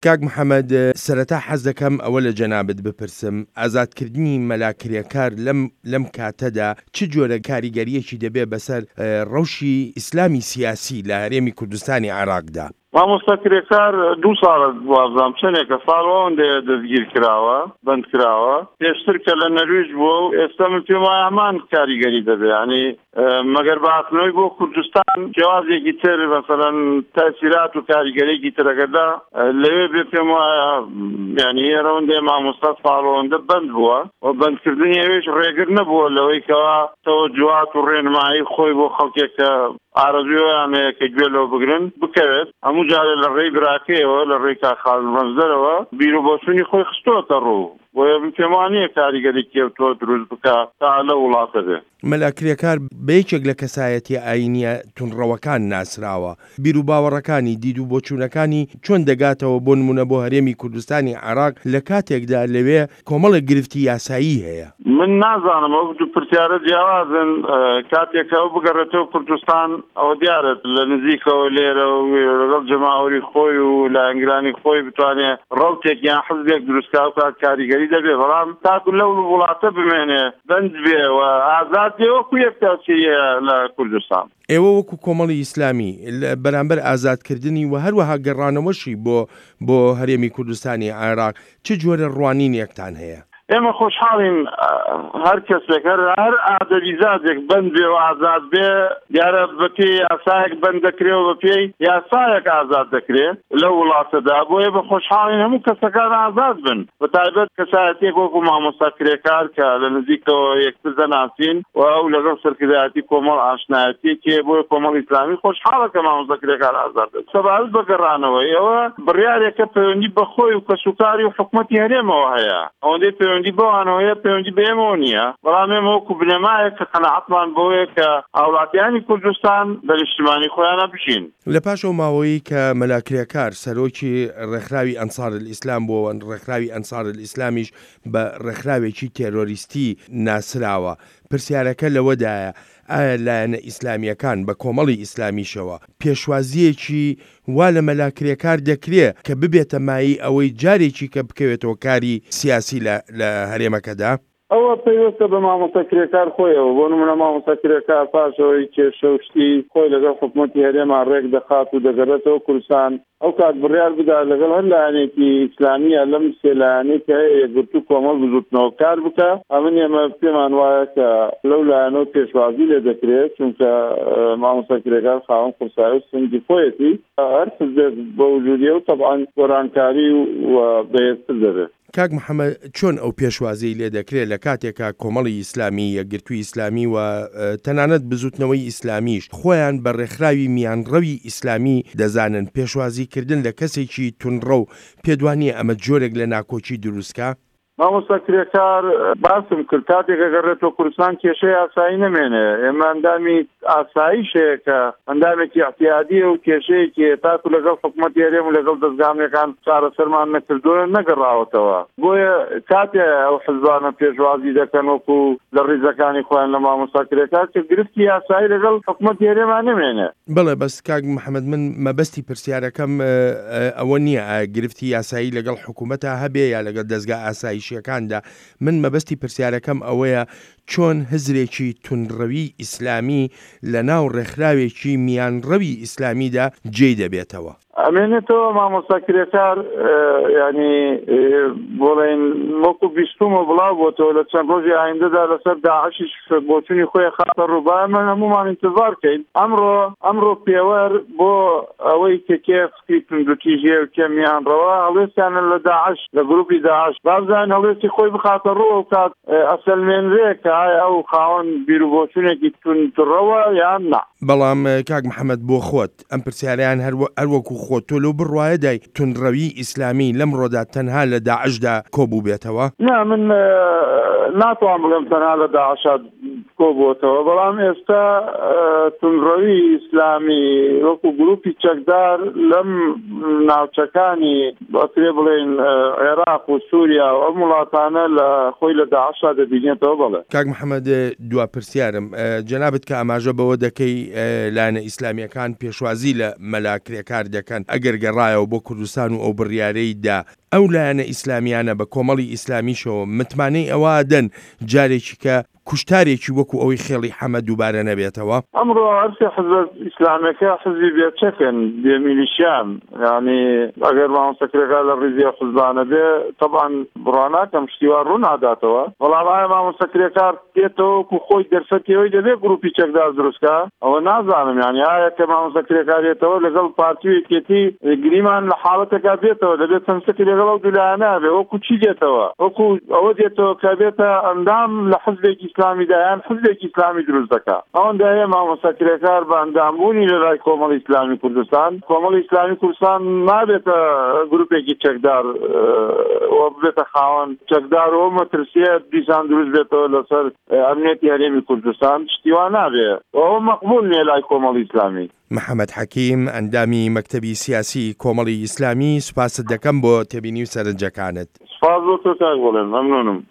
کاک محەممەد سەرەتا حەز دەکەم ئەوە لە جەنابەت بپرسم ئازادکردنی مەلاکرێکار لەم کاتەدا چ جۆرە کاریگەریەکی دەبێ بەسەر ڕەوشی ئیسلامی سیاسی لە هەرێمی کوردستانی عێراقدا؟ مامۆستا کرێکار 2 ساڵە وازام چەندێکە ساڵەوەندێ دەستگیر کراوە بند کراوە پێشتر کە لە نەرویج بووە و ئێستا من پێم وایە هەمان کاریگەری دەبێ ینی مەگەر بەهاتنەوەی بۆ کوردستان جیازێکی تر مەسەڵەن تەسیرات و کاریگەرێکی ترەکەدا لەوێ بێ پێم وایە ینی ئێرەوەندێ مامۆستا ساڵەوەندە بند بووە و بندکردنی ئەوێش ڕێگر نەبووە لەوەی کەوا تەوەجوهات و ڕێنمایی خۆی بۆ خەڵکێکە ئارەزویان هەیە کە گوێ لەوە بگرن بکەوێت هەموو جارێ لە ڕێی براکەیەوە لە ڕێی کاخاڵ مەزدەرەوە بیر و بۆچوونی خۆی خستۆتە ڕوو بۆیە پێم وانییە کاریگەری کێوتۆ دروست بکە تا لە وڵاتە بێ. مەلاکرێکار بەیەکێک لە کەسایەتی ئاینیە تونڕەوەکان ناسراوە بیر و باوەڕەکانی دید و بۆچوونەکانی چۆن دەگاتەوە بۆ نمونە بۆ هەرێمی کوردستانی عێراق لە کاتێکدا لەوێ کۆمەڵە گرفتی یاسایی هەیە. من نازانم ئەو دوو پرسیارە جیاوازن کاتێکە ئەو بگەڕێتەوە کوردستان ئەوە دیارێت لە نزیکەوە لێرە و لەگەڵ جەماوەری خۆی و لە ئەنگرانی خۆی بتوانێت ڕەوتێک یان حزبێک دروستکا و کاریگەری دەبێ بەڵام تاکو لەو وڵاتە بمێنێ بند بێ و ئازاد وەکو یەک تاسیریە لە کوردستان. ئێوە وەکو کۆمەڵی ئیسلامی بەرامبەر ئازادکردنی و هەروەها گەڕانەوەشی بۆ هەرێمی کوردستانی عێراق چ جۆرە ڕوانینێکتان هەیە؟ ئێمە خۆشحاڵین هەر کەسێک هەر ئادەریزادێک بند بێ و ئازاد بێ دیارە بە پێی یاسایەک بند دەکرێ و بە پێی یاسایەک ئازاد دەکرێت لەو وڵاتەدا بۆیە بە خۆشحاڵین هەموو کەسەکان ئازاد بن بە تایبەت کەسایەتێک وەکو مامۆستا کرێکار کە لە نزیکەوە یەکتر دەناسین و ئەو لەگەڵ سەرکردایەتی کۆمەڵ ئاشنایەتی کێ بۆیە کۆمەڵ ئیسلامی خۆشحاڵە کە مامۆستا کرێکار ئازاد بێت سەبارەت بە گەڕانەوەی ئەوە بڕیارێکە پەیوەندی بەخۆی و کەسوکاری و حکومەتی هەرێمەوە هەیە ئەوەندەی پەیوەندی بۆوانەوەیە پەیوەندی بێمەوە نییە بەڵام ئێمە وەکو بنەمایەک کە قەناعەتمان بۆیە کە هاوڵاتیانی کوردستان بەرشتیمانی خۆیانە بژین. لە پاشەو ماوەیی کە مەلاکرێکار سەرۆکی ڕێکخراوی ئەنسار الئیسلام بۆەوە ڕێکخراوی ئەنسار الئیسلامیش بە ڕێکخراوێکی تێرۆریستی ناسراوە پرسیارەکە لەوەدایە ئایا لایەنە ئیسلامیەکان بە کۆمەڵی ئیسلامیشەوە پێشوازیەکی وا لە مەلاکرێکار دەکرێت کە ببێتە مایی ئەوەی جارێکی کە بکەوێتەوە کاری سیاسی لە هەرێمەکەدا؟ ئەوە پێویستە بە مامۆستا کرێکار خۆیەوە بۆ نمونە مامۆستا کرێکار پاشەوەی کێشەوشتی خۆی لەگەڵ حکومەتی هەرێمان ڕێک دەخات و دەگەڕێتەوە کوردستان ئەو کات بڕیار بدا لەگەڵ هەر لایەنێکی ئیسلامیە لەم سێ لایەنەی کە هەیە یەکگرتوو کۆمەڵ بزوتنەوە کار بکە ئەمن ئێمە پێمان وایە کە لەو لایەنەوە پێشوازی لێ دەکرێت چونکە مامۆستا کرێکار خاوەن قورسایی و سنگی خۆیەتی هەر حزبێک بە وجودیە و تەبعاً گۆرانکاری و بەهێزتر دەبێت. کاک محەممەد چۆن ئەو پێشوازی لێ دەکرێت لە کاتێکا کۆمەڵی ئیسلامی یەکگرتووی ئیسلامی و تەنانەت بزوتنەوەی ئیسلامیش خۆیان بە ڕێکخراوی میانڕەوی ئیسلامی دەزانن پێشوازیکردن لە کەسێکی تونڕە و پێدوانیە ئەمە جۆرێک لە ناکۆچی دروستکە؟ مامۆستا کرێکار باسم کرد کاتێکە گەڕێتەوە کوردستان کێشەی ئاسایی نەمێنێ ئێمە ئەندامی ئاساییشەیە کە ئەندامێکی احتیادیە و کێشەیەکی تاکو لەگەڵ حکومەتی هەرێم و لەگەڵ دەستگاکان چارەسەرمان نەکردووە نەگەڕاوەتەوە بۆیە کاتێ ئەو حزبانە پێشوازی دەکەن وەکو لە ڕیزەکانی خۆیان لە مامۆستا کرێکار کە گرفتی یاسایی لەگەڵ حکومەتی هەرێمان نەمێنێ. بەڵێ بەس کاک محەممەد من مەبەستی پرسیارەکەم ئەوە نییە گرفتی یاسایی لەگەڵ حکوومەتە هەبێ یا لەگەڵ دەستگا ئاسایشیەکاندا من مەبەستی پرسیارەکەم ئەوەیە چۆن هزرێکی تونڕەوی ئیسلامی لە ناو ڕێکخراوێکی میانڕەوی ئیسلامیدا جێی دەبێتەوە. ئەمێنێتەوە مامۆستا کرێکار ینی بۆڵێن وەکو بیستومە بڵاو بۆتەوە لە چەند ڕۆژی ئایندەدا لەسەر داعشیش بۆچوونی خۆی خاتە ڕووبای من هەمومان ئینتزار کەین ئەمڕۆ پێوەر بۆ ئەوەی کە کێفتی توندوتیژێ و کێمیانڕەوە هەڵێستیانە لە داعش لە گروپی داعش بازانین هەڵێستی خۆی بخاتە ڕوو و کات ئەسەلمێنرێ کە ئەو خاوەن بیر و بۆچوونێکی توندڕەوە یان نا. بەڵام کاک محەممەد بۆ خۆت ئەم پرسیاریان هەروەکو خۆت تۆ لەو بڕوایەدای تونڕەوی ئیسلامی لەم ڕۆدا تەنها لە داعشدا کۆبوو بێتەوە؟ من ناتوان بڵێم تەنها لە داعشات کۆبووەتەوە بەڵام ئێستا تونڕەوی ئیسلامی وەکو گروپی چەکدار لەم ناوچەکانی بەترێ بڵێن عێراق و سووریا و ئەم وڵاتانە لە خۆی لە داعشا دەبینێتەوە. بڵێ کاک محەممەد دوا پرسیارم جەنابەت کە ئاماژە بەوە دەکەی لایەنە ئیسلامیەکان پێشوازی لە مەلاکرێکار دەکەن ئەگەر گەڕایەوە بۆ کوردستان و ئەو بڕیارەیدا ئەو لایەنە ئیسلامیانە بە کۆمەڵی ئیسلامیشەوە متمانەی ئەوە دەن جارێکی کە کوشتارێکی وەکو ئەوەی خێڵی حەمە دووبارە نەبێتەوە. ئەمڕۆ هەرسێ حزب ئیسلامەکە حزبی بێچەکن بێ میلیشیان، یعنی ئەگەر مامۆستاکرێکار لە ڕیزی حزبانە بێ طبعاً بڕواناکەم شتیوان ڕوو ناداتەوە، بەڵام ئایا مامۆستاکرێکار دێتەوە وەکو خۆی دەرفەتەوەی دەبێت گروپی چەکدار دروستکە؟ ئەوە نازانم، یعنی ئایا کە مامۆستاکرێکارێتەوە لەگەڵ پارتیوێکێتی گریمان لە حاڵەتێکا بێتەوە دەبێت چەندسەکی لەگەڵ ئەو دوولایانە بێ، وەکو چی دێتەوە؟ وەکو ئەوە دێتەوە کە بێتە ئەندام لە حزبێکی ئیسلامی دایان حزبێکی ئیسلامی دروست دەکات. ئەوەندە هەیە مامۆستاکرێکار بە ئەندامبوونی لە لای کۆمەڵی ئیسلامی کوردستان، کۆمەڵی ئیسلامی کوردستان نابێتە گروپێکی چەکدار و بێتە خاوەن چەکدار و مەترسیە دیسان دروست بێتەوە لەسەر ئەمنیەتی هەرێمی کوردستان، شتیوان نابێ، ئەوە مەقبول نییە لای کۆمەڵی ئیسلامی. محەممەد حەکیم، ئەندامی مەکتەبی سیاسی کۆمەڵی ئیسلامی، سوپاست دەکەم بۆ تێبینی و سەرنجەکانت. سپاس بۆ تۆ کاک بڵێم، مەمنونم.